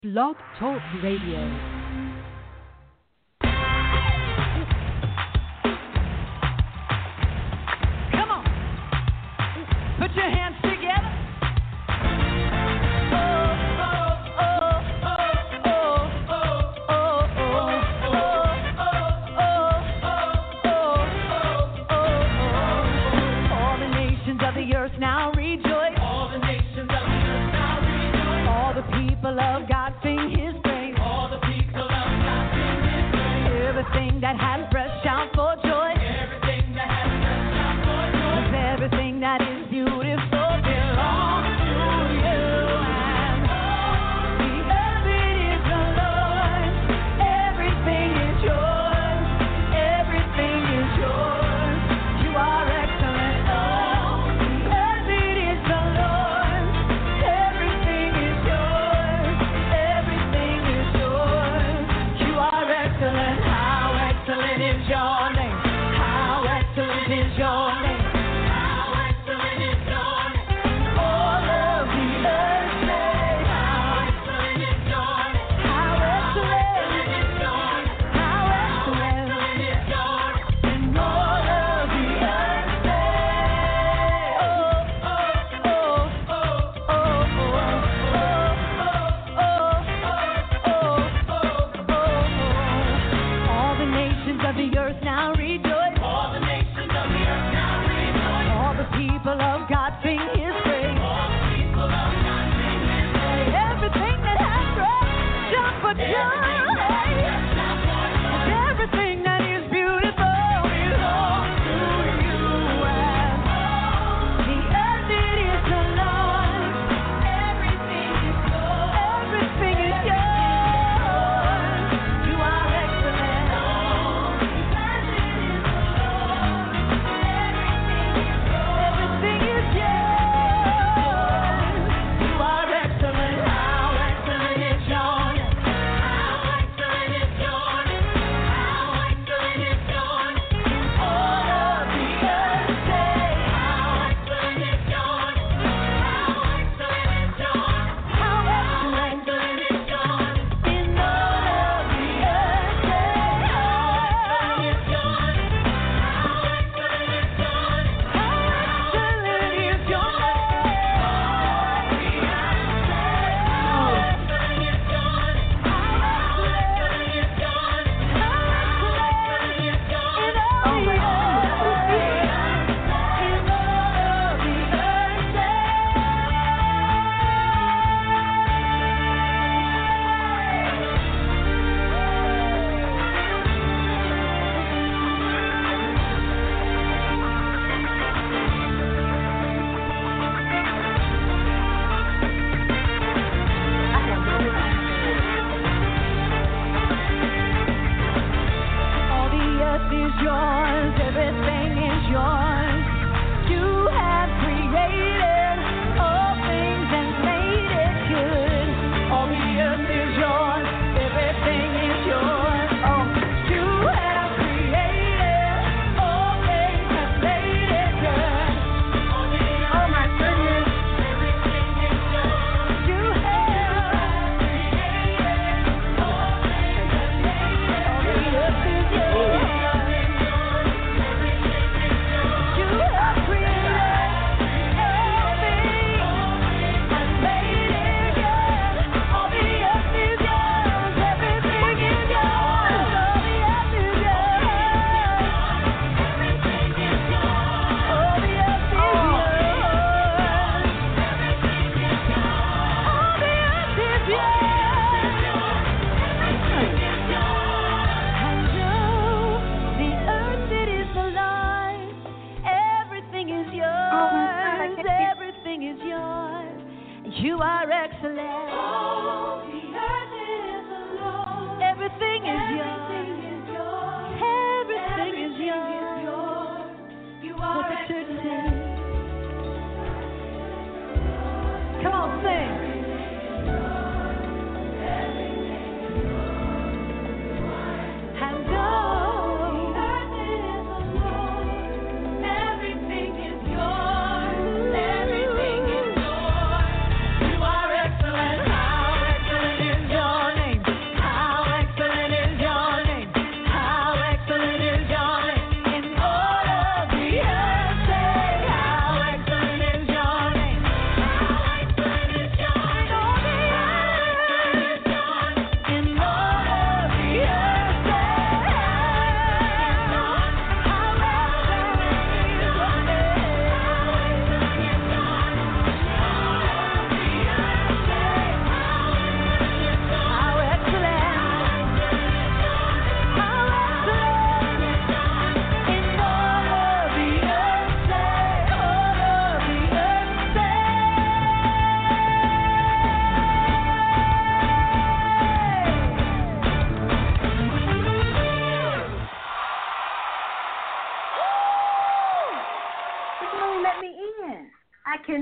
Blog Talk Radio. Put your hands together. All the nations of the earth now rejoice. All the nations of the earth now rejoice. All the people of God sing His praise. All the people of God sing His praise. Everything that has breath shout for joy. Everything that has breath shout for joy. 'Cause everything that is beautiful belongs to you. And the earth it is the Lord's. Everything is yours. Everything is yours. You are excellent. The earth it is the Lord's. Everything is yours. Everything is yours. You are excellent. How excellent is your name? How excellent is your name?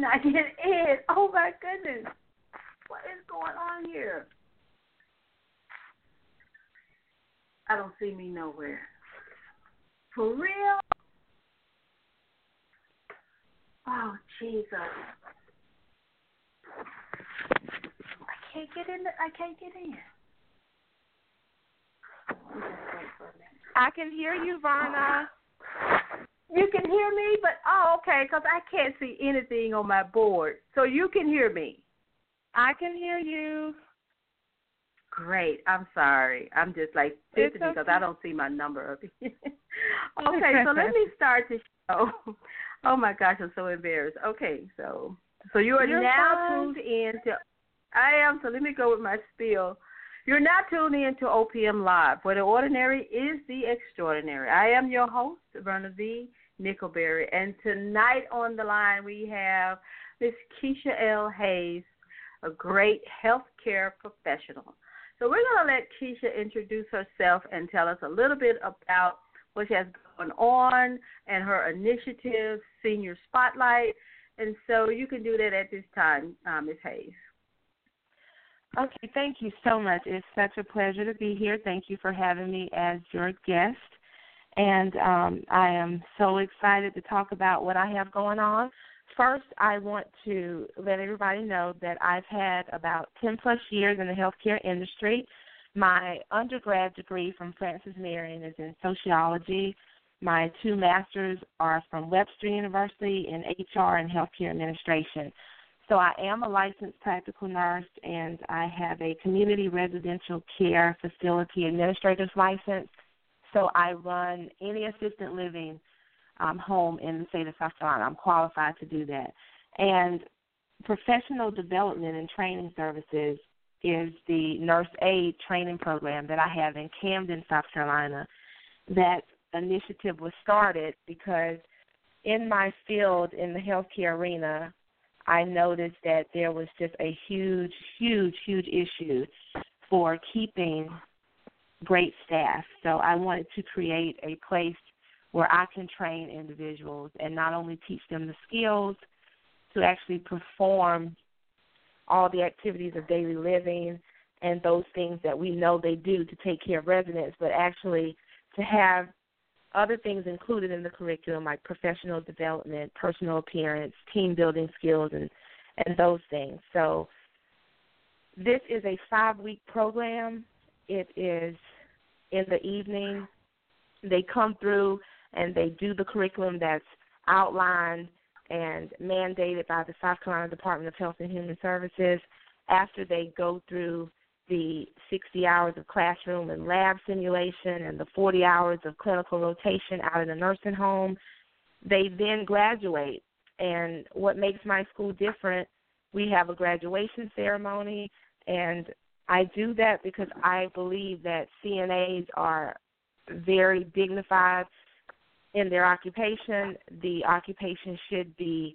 cannot get in. Oh, my goodness. What is going on here? I don't see me nowhere. For real? Oh, Jesus. I can't get in. I can't get in. I can hear you, Varna. You can hear me, but, okay, because I can't see anything on my board. So you can hear me. I can hear you. Great. I'm sorry. I'm just like fidgety because I don't see my number up here. Okay, so let me start the show. Oh, my gosh, I'm so embarrassed. Okay, so you are now tuned in to, I am, so let me go with my spiel. You're now tuned in to OPM Live, where the ordinary is the extraordinary. I am your host, Verna V. Nickelberry, and tonight on the line we have Miss Keisha L. Hayes, a great healthcare professional. So we're going to let Keisha introduce herself and tell us a little bit about what she has going on and her initiative, Senior Spotlight. And so you can do that at this time, Ms. Hayes. Okay, thank you so much. It's such a pleasure to be here. Thank you for having me as your guest. And I am so excited to talk about what I have going on. First, I want to let everybody know that I've had about 10-plus years in the healthcare industry. My undergrad degree from Francis Marion is in sociology. My 2 masters are from Webster University in HR and healthcare administration. So I am a licensed practical nurse, and I have a community residential care facility administrator's license. So I run any assisted living home in the state of South Carolina. I'm qualified to do that. And professional development and training services is the nurse aid training program that I have in Camden, South Carolina. That initiative was started because in my field in the healthcare arena, I noticed that there was just a huge, huge, huge issue for keeping great staff. So I wanted to create a place where I can train individuals and not only teach them the skills to actually perform all the activities of daily living and those things that we know they do to take care of residents, but actually to have other things included in the curriculum like professional development, personal appearance, team building skills, and those things. So this is a 5-week program. It is in the evening. They come through and they do the curriculum that's outlined and mandated by the South Carolina Department of Health and Human Services. After they go through the 60 hours of classroom and lab simulation and the 40 hours of clinical rotation out in a nursing home, they then graduate. And what makes my school different, we have a graduation ceremony, and I do that because I believe that CNAs are very dignified in their occupation. The occupation should be,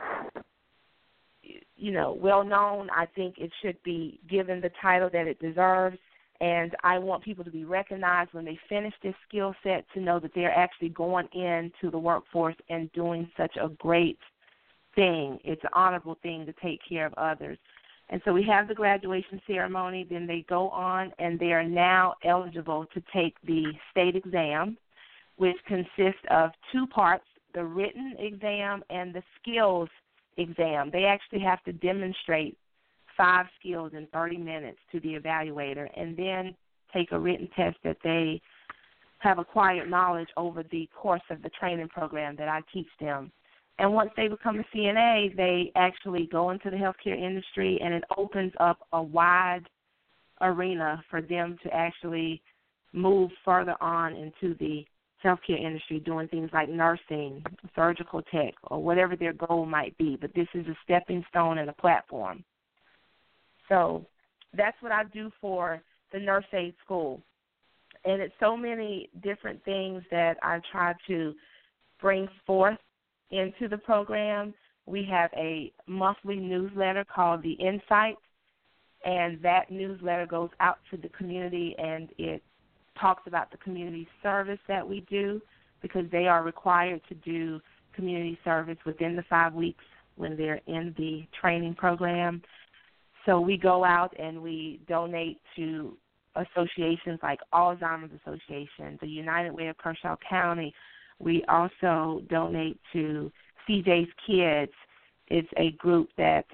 well known. I think it should be given the title that it deserves, and I want people to be recognized when they finish this skill set to know that they're actually going into the workforce and doing such a great thing. It's an honorable thing to take care of others. And so we have the graduation ceremony, then they go on and they are now eligible to take the state exam, which consists of 2 parts, the written exam and the skills exam. They actually have to demonstrate 5 skills in 30 minutes to the evaluator and then take a written test that they have acquired knowledge over the course of the training program that I teach them. And once they become a CNA, they actually go into the healthcare industry, and it opens up a wide arena for them to actually move further on into the healthcare industry, doing things like nursing, surgical tech, or whatever their goal might be. But this is a stepping stone and a platform. So that's what I do for the nurse aid school. And it's so many different things that I try to bring forth into the program. We have a monthly newsletter called The Insight, and that newsletter goes out to the community, and it talks about the community service that we do because they are required to do community service within the 5 weeks when they're in the training program. So we go out and we donate to associations like Alzheimer's Association, the United Way of Kershaw County. We also donate to CJ's Kids. It's a group that,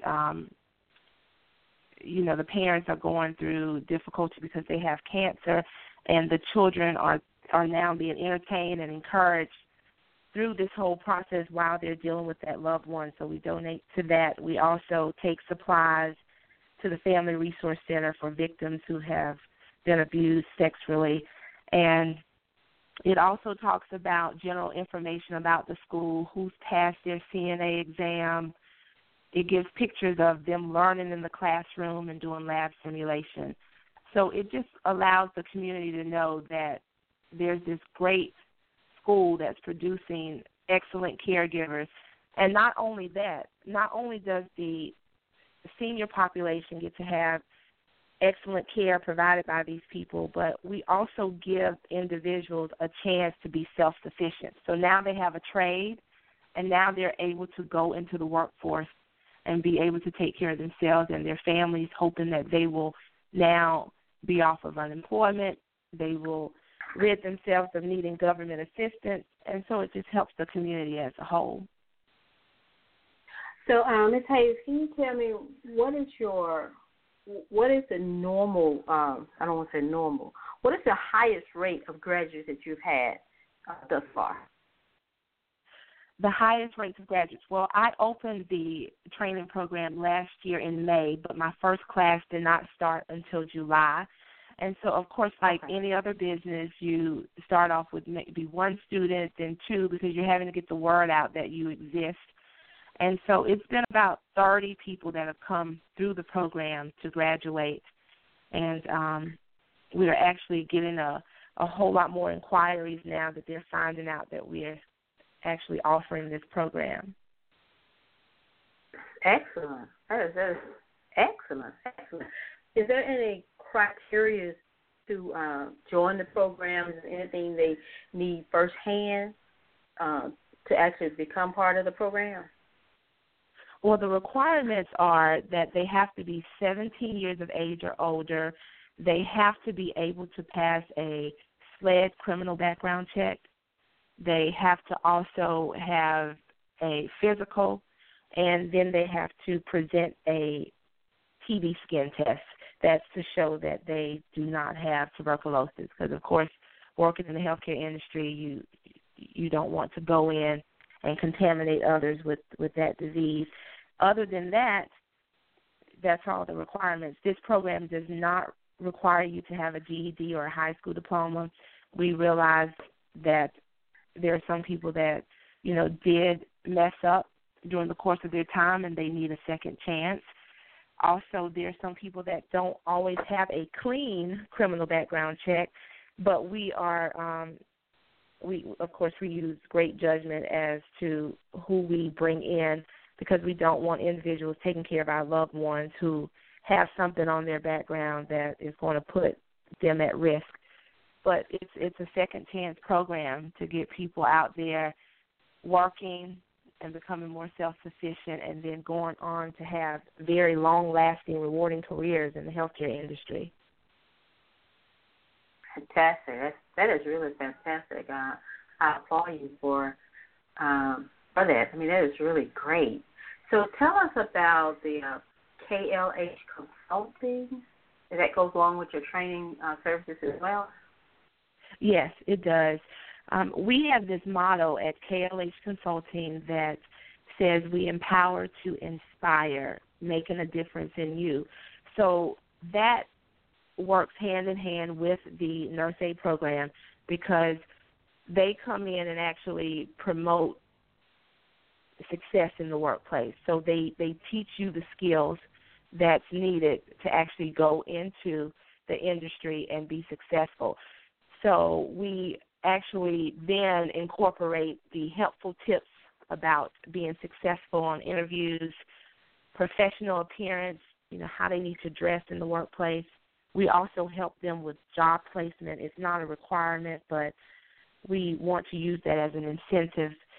the parents are going through difficulty because they have cancer, and the children are now being entertained and encouraged through this whole process while they're dealing with that loved one. So we donate to that. We also take supplies to the Family Resource Center for victims who have been abused sexually. And it also talks about general information about the school, who's passed their CNA exam. It gives pictures of them learning in the classroom and doing lab simulation. So it just allows the community to know that there's this great school that's producing excellent caregivers. And not only that, not only does the senior population get to have excellent care provided by these people, but we also give individuals a chance to be self-sufficient. So now they have a trade, and now they're able to go into the workforce and be able to take care of themselves and their families, hoping that they will now be off of unemployment. They will rid themselves of needing government assistance, and so it just helps the community as a whole. So, Ms. Hayes, can you tell me what is the normal, I don't want to say normal, what is the highest rate of graduates that you've had thus far? The highest rates of graduates. Well, I opened the training program last year in May, but my first class did not start until July. And so, of course, like any other business, you start off with maybe one student, then two, because you're having to get the word out that you exist. And so it's been about 30 people that have come through the program to graduate. And we are actually getting a whole lot more inquiries now that they're finding out that we're actually offering this program. Excellent. That is excellent. Is there any criteria to join the program? Is there anything they need firsthand to actually become part of the program? Well, the requirements are that they have to be 17 years of age or older. They have to be able to pass a SLED criminal background check. They have to also have a physical, and then they have to present a TB skin test. That's to show that they do not have tuberculosis, because, of course, working in the healthcare industry, you don't want to go in and contaminate others with that disease. Other than that, that's all the requirements. This program does not require you to have a GED or a high school diploma. We realize that there are some people that, did mess up during the course of their time and they need a second chance. Also, there are some people that don't always have a clean criminal background check, but we use great judgment as to who we bring in, because we don't want individuals taking care of our loved ones who have something on their background that is going to put them at risk. But it's a second chance program to get people out there working and becoming more self-sufficient, and then going on to have very long-lasting, rewarding careers in the healthcare industry. Fantastic. That is really fantastic. I applaud you for that. I mean, that is really great. So tell us about the KLH Consulting. That goes along with your training services as well? Yes, it does. We have this motto at KLH Consulting that says we empower to inspire, making a difference in you. So that works hand in hand with the Nurse Aid program, because they come in and actually promote success in the workplace. So they teach you the skills that's needed to actually go into the industry and be successful. So we actually then incorporate the helpful tips about being successful on interviews, professional appearance, how they need to dress in the workplace. We also help them with job placement. It's not a requirement, but we want to use that as an incentive.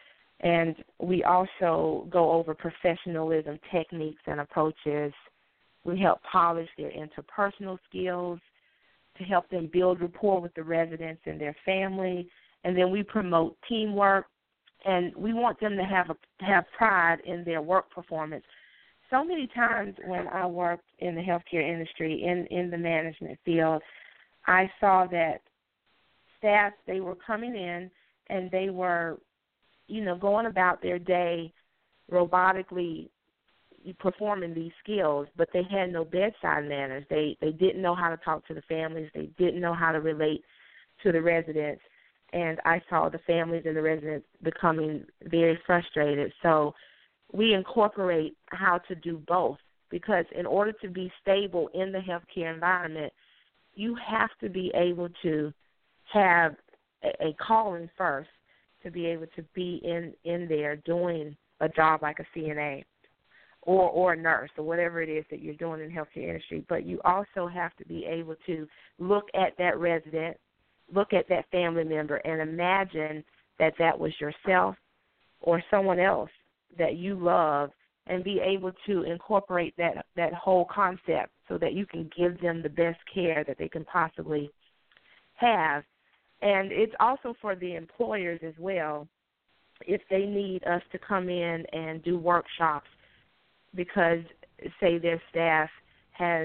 And we also go over professionalism techniques and approaches. We help polish their interpersonal skills to help them build rapport with the residents and their family. And then we promote teamwork, and we want them to have pride in their work performance. So many times when I worked in the healthcare industry, in the management field, I saw that staff, they were coming in and they were, going about their day robotically performing these skills, but they had no bedside manners. They didn't know how to talk to the families. They didn't know how to relate to the residents. And I saw the families and the residents becoming very frustrated. So we incorporate how to do both, because in order to be stable in the healthcare environment, you have to be able to have a calling first to be able to be in there doing a job like a CNA or a nurse or whatever it is that you're doing in the healthcare industry. But you also have to be able to look at that resident, look at that family member, and imagine that that was yourself or someone else that you love, and be able to incorporate that whole concept so that you can give them the best care that they can possibly have. And it's also for the employers as well, if they need us to come in and do workshops because, say, their staff has,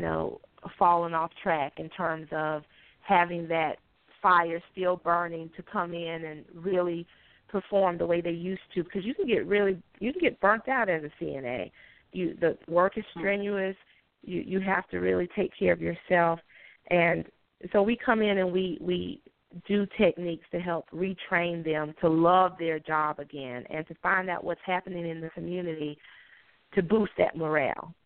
fallen off track in terms of having that fire still burning to come in and really perform the way they used to, because you can get burnt out as a CNA. The work is strenuous. You have to really take care of yourself, and so we come in and we do techniques to help retrain them to love their job again and to find out what's happening in the community to boost that morale.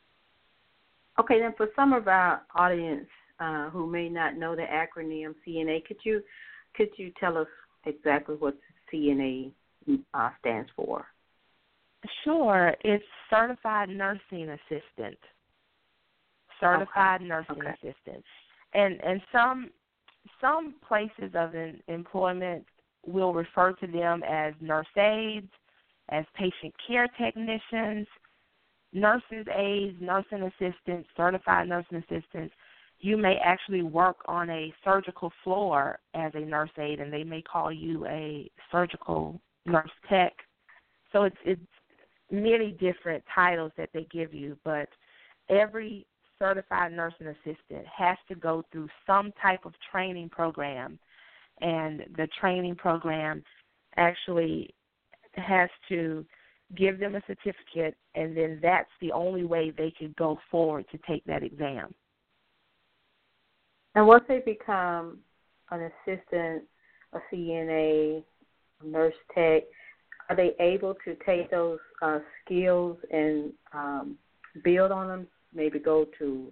Okay, then for some of our audience who may not know the acronym CNA, could you tell us exactly what CNA stands for? Sure. It's Certified Nursing Assistant. Certified Nursing Assistant. And some places of employment will refer to them as nurse aides, as patient care technicians, nurses aides, nursing assistants, certified nursing assistants. You may actually work on a surgical floor as a nurse aide, and they may call you a surgical nurse tech. So it's many different titles that they give you, but every certified nursing assistant has to go through some type of training program, and the training program actually has to give them a certificate, and then that's the only way they can go forward to take that exam. And once they become an assistant, a CNA, a nurse tech, are they able to take those skills and build on them? Maybe go to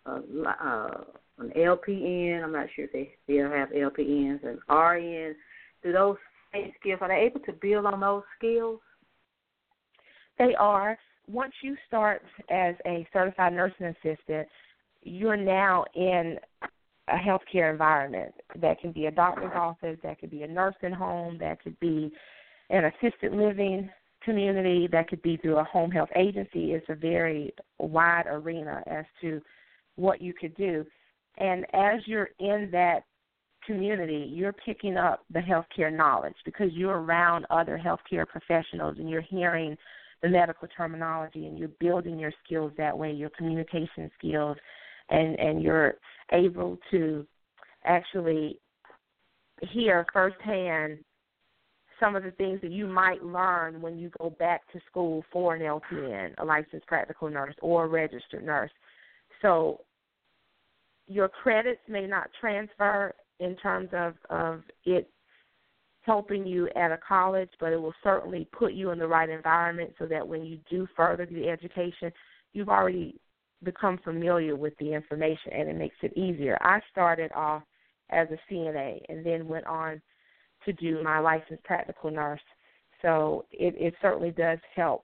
an LPN. I'm not sure if they still have LPNs and RNs. Do those same skills, are they able to build on those skills? They are. Once you start as a certified nursing assistant, you're now in a healthcare environment. That can be a doctor's office, that could be a nursing home, that could be an assisted living community, that could be through a home health agency. It's a very wide arena as to what you could do. And as you're in that community, you're picking up the healthcare knowledge because you're around other healthcare professionals and you're hearing the medical terminology and you're building your skills that way, your communication skills, and you're able to actually hear firsthand some of the things that you might learn when you go back to school for an LPN, a licensed practical nurse, or a registered nurse. So your credits may not transfer in terms of it helping you at a college, but it will certainly put you in the right environment so that when you do further the education, you've already become familiar with the information, and it makes it easier. I started off as a CNA and then went on to do my licensed practical nurse. So it certainly does help.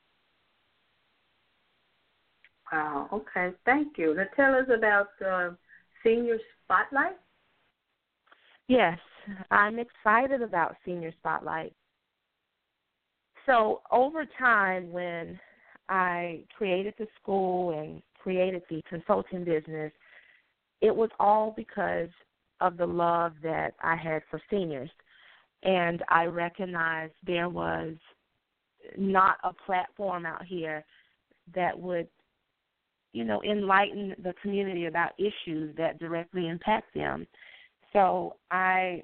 Wow, okay, thank you. Now tell us about Senior Spotlight. Yes, I'm excited about Senior Spotlight. So over time, when I created the school and created the consulting business, it was all because of the love that I had for seniors. And I recognized there was not a platform out here that would, enlighten the community about issues that directly impact them. So I,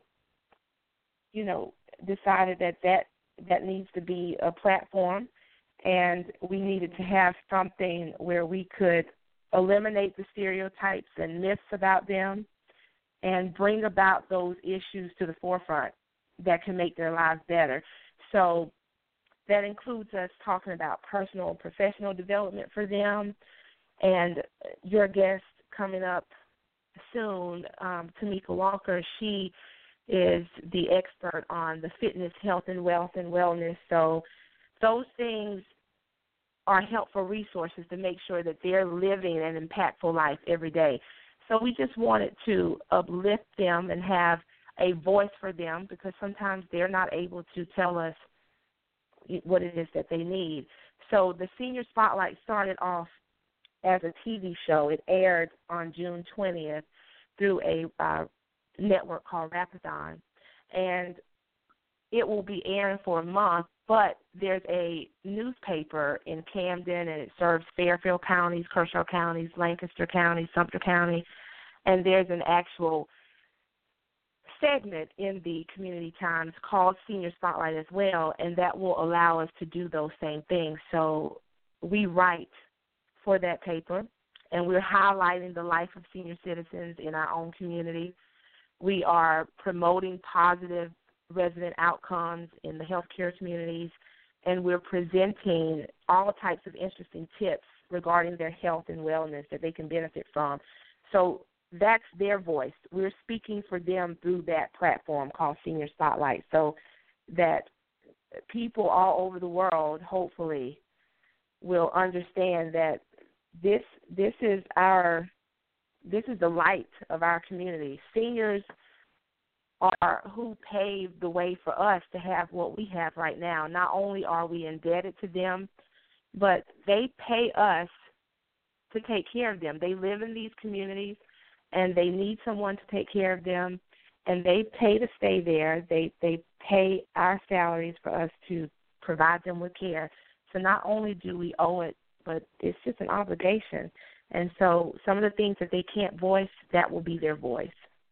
decided that needs to be a platform, and we needed to have something where we could eliminate the stereotypes and myths about them and bring about those issues to the forefront that can make their lives better. So that includes us talking about personal and professional development for them. And your guest coming up soon, Tamika Walker, she is the expert on the fitness, health, and wealth and wellness. So those things are helpful resources to make sure that they're living an impactful life every day. So we just wanted to uplift them and have a voice for them, because sometimes they're not able to tell us what it is that they need. So the Senior Spotlight started off as a TV show. It aired on June 20th through a network called Rapidan, and it will be airing for a month, but there's a newspaper in Camden, and it serves Fairfield counties, Kershaw counties, Lancaster County, Sumter County, and there's an actual segment in the Community Times called Senior Spotlight as well, and that will allow us to do those same things. So we write for that paper, and we're highlighting the life of senior citizens in our own community. We are promoting positive resident outcomes in the healthcare communities, and we're presenting all types of interesting tips regarding their health and wellness that they can benefit from. So that's their voice. We're speaking for them through that platform called Senior Spotlight, so that people all over the world hopefully will understand that this is the light of our community. Seniors are who paved the way for us to have what we have right now. Not only are we indebted to them, but they pay us to take care of them. They live in these communities, and they need someone to take care of them, and they pay to stay there. They pay our salaries for us to provide them with care. So not only do we owe it, but it's just an obligation. And so some of the things that they can't voice, that will be their voice.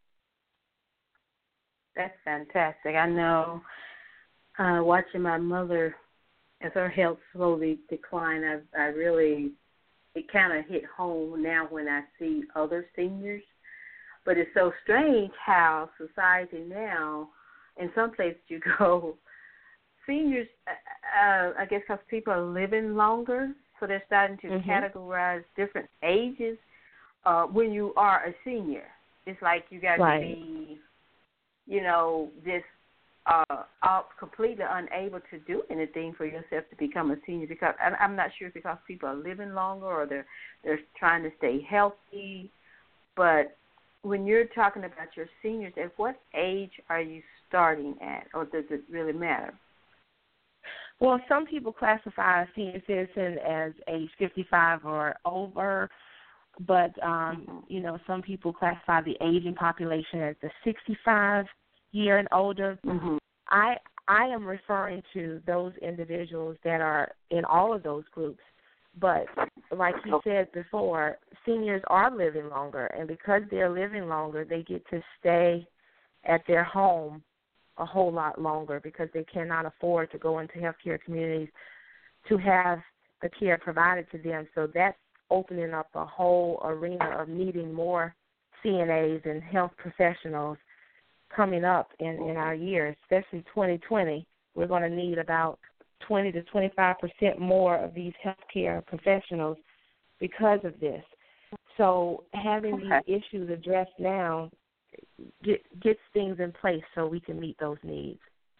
That's fantastic. I know watching my mother as her health slowly declined, it kind of hit home now when I see other seniors. But it's so strange how society now, in some places you go, seniors, I guess because people are living longer, so they're starting to categorize different ages when you are a senior. It's like you got to be, just completely unable to do anything for yourself to become a senior, because I'm not sure if because people are living longer or they're trying to stay healthy. But when you're talking about your seniors, at what age are you starting at, or does it really matter? Well, some people classify a senior citizen as age 55 or over, but, some people classify the aging population as the 65 year and older. I am referring to those individuals that are in all of those groups. But like you said before, seniors are living longer, and because they're living longer, they get to stay at their home a whole lot longer because they cannot afford to go into healthcare communities to have the care provided to them. So that's opening up a whole arena of needing more CNAs and health professionals coming up in our years, especially 2020. We're going to need about 20 to 25% more of these healthcare professionals because of this. So having these issues addressed now gets things in place so we can meet those needs.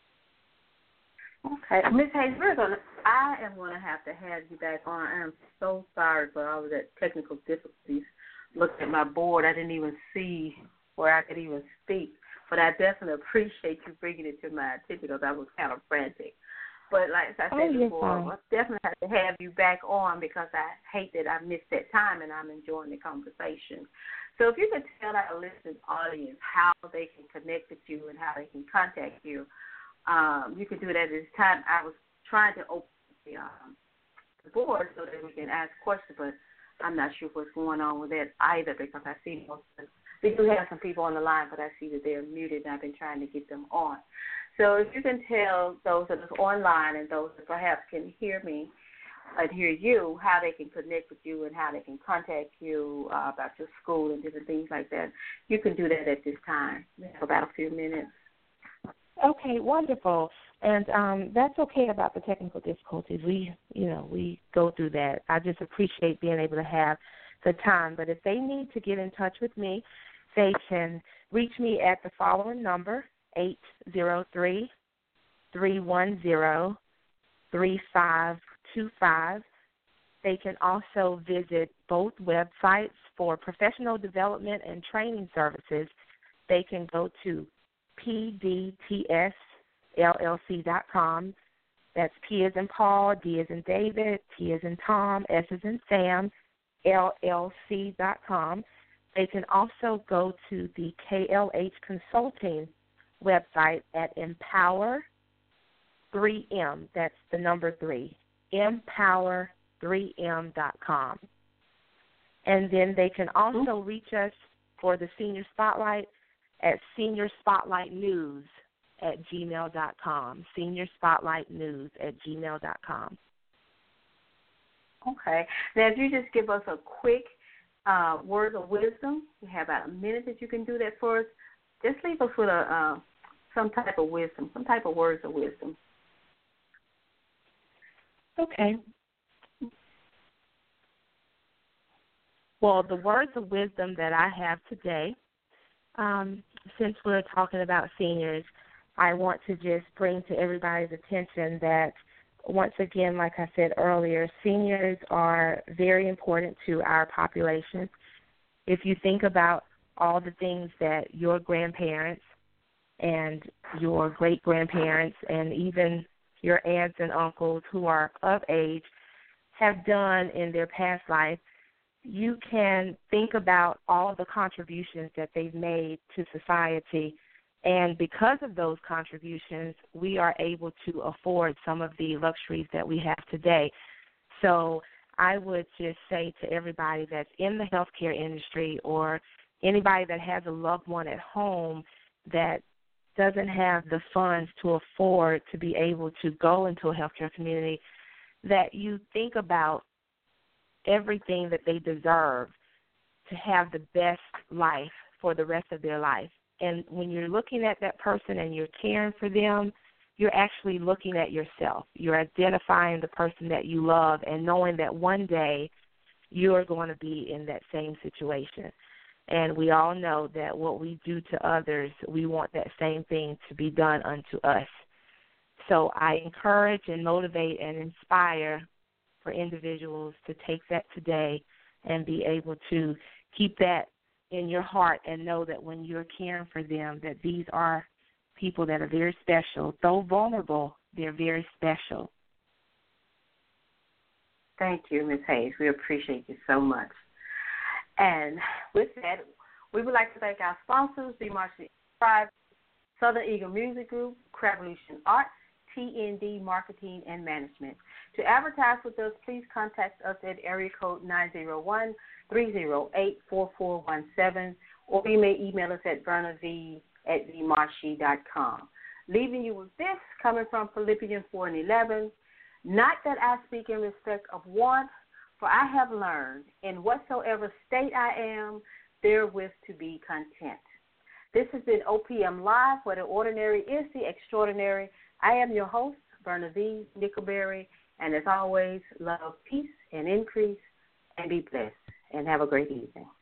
Okay. Ms. Hayes, I am going to have you back on. I am so sorry for all of that technical difficulties. Looking at my board, I didn't even see where I could even speak. But I definitely appreciate you bringing it to my attention because I was kind of frantic. But like I said before, I definitely have to have you back on because I hate that I missed that time and I'm enjoying the conversation. So if you could tell our listening audience how they can connect with you and how they can contact you, you can do that at this time. I was trying to open the board so that we can ask questions, but I'm not sure what's going on with that either because I see we do have some people on the line, but I see that they're muted and I've been trying to get them on. So if you can tell those that are online and those that perhaps can hear me and hear you, how they can connect with you and how they can contact you about your school and different things like that, you can do that at this time. We have about a few minutes. Okay, wonderful. And that's okay about the technical difficulties. We go through that. I just appreciate being able to have the time. But if they need to get in touch with me, they can reach me at the following number, 803-310-3525. They can also visit both websites for professional development and training services. They can go to pdtsllc.com. That's P as in Paul, D as in David, T as in Tom, S as in Sam, LLC.com. They can also go to the KLH Consulting website at Empower3M. That's the number 3, Empower3M.com. And then they can also reach us for the Senior Spotlight at SeniorSpotlightNews@gmail.com, SeniorSpotlightNews@gmail.com. Okay. Now, if you just give us a quick word of wisdom, we have about a minute that you can do that for us. Just leave us with some type of wisdom, some type of words of wisdom. Okay. Well, the words of wisdom that I have today, since we're talking about seniors, I want to just bring to everybody's attention that, once again, like I said earlier, seniors are very important to our population. If you think about all the things that your grandparents and your great-grandparents and even your aunts and uncles who are of age have done in their past life, you can think about all the contributions that they've made to society. And because of those contributions, we are able to afford some of the luxuries that we have today. So I would just say to everybody that's in the healthcare industry or anybody that has a loved one at home that doesn't have the funds to afford to be able to go into a healthcare community, that you think about everything that they deserve to have the best life for the rest of their life. And when you're looking at that person and you're caring for them, you're actually looking at yourself. You're identifying the person that you love and knowing that one day you're going to be in that same situation. And we all know that what we do to others, we want that same thing to be done unto us. So I encourage and motivate and inspire for individuals to take that today and be able to keep that in your heart and know that when you're caring for them, that these are people that are very special. Though vulnerable, they're very special. Thank you, Ms. Hayes. We appreciate you so much. And with that, we would like to thank our sponsors, the Marcy Tribe, Southern Eagle Music Group, Cravolution Arts, TND Marketing and Management. To advertise with us, please contact us at area code 901-308-4417, or you may email us at vernav@vmarshy.com. Leaving you with this, coming from Philippians 4:11, not that I speak in respect of want, for I have learned, in whatsoever state I am, therewith to be content. This has been OPM Live, where the ordinary is the extraordinary. I am your host, Verna V. Nickelberry, and as always, love, peace, and increase, and be blessed, and have a great evening.